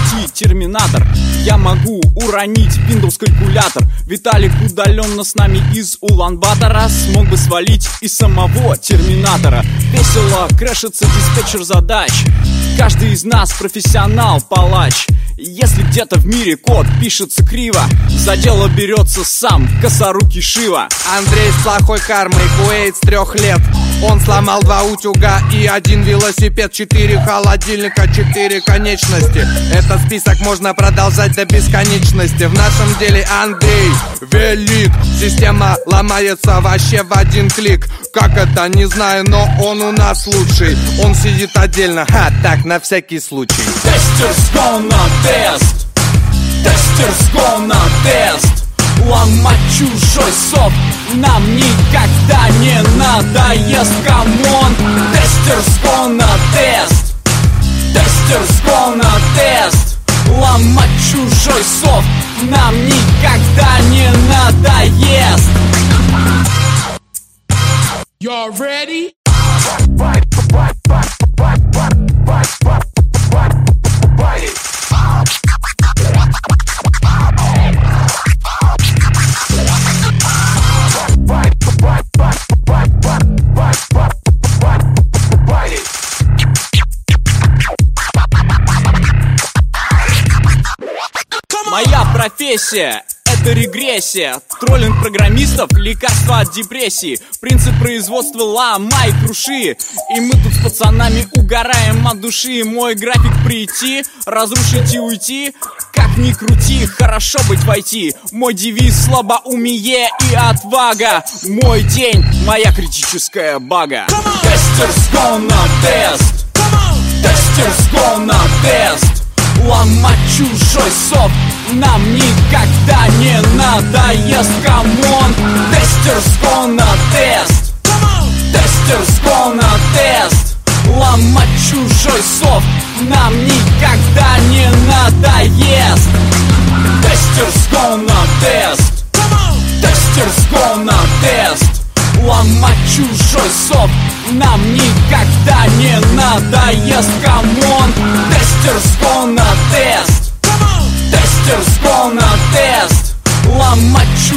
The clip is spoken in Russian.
прийти терминатор. Я могу уронить Windows калькулятор. Виталик удаленно с нами из Улан-Батора смог бы свалить и самого терминатора. Весело крэшится диспетчер задач. Каждый из нас профессионал-палач. Если где-то в мире код пишется криво, за дело берется сам косорукий Шива. Андрей с плохой кармой, Куэйт с 3 лет. Он сломал 2 утюга и 1 велосипед, 4 холодильника, 4 конечности. Этот список можно продолжать до бесконечности. В нашем деле Андрей велик. Система ломается вообще в 1 клик. Как это, не знаю, но он у нас лучший. Он сидит отдельно, так, на всякий случай. Тестер's gonna test. Тестер's gonna test. Ломать чужой софт нам никогда не надоест, камон. Тестер's gonna test. Тестер's gonna test. Ломать чужой софт нам никогда не надоест. Y'all ready? Моя профессия — это регрессия. Троллинг программистов, лекарства от депрессии. Принцип производства ломай, круши. И мы тут с пацанами угораем от души. Мой график прийти, разрушить и уйти. Как ни крути, хорошо быть в IT. Мой девиз — слабоумие и отвага. Мой день — моя критическая бага. Тестер's gonna test. Тестер's gonna test. Ломать чужой софт нам никогда не надоест, камон. Тестер's gonna test. Тестер's gonna test. Ломать чужой софт нам никогда не надоест. Тестер's gonna test. Тестер's gonna test. Ломать чужой софт нам никогда не надоест, камон. Тестер's gonna test. Тестер's gonna test. Ломать чужой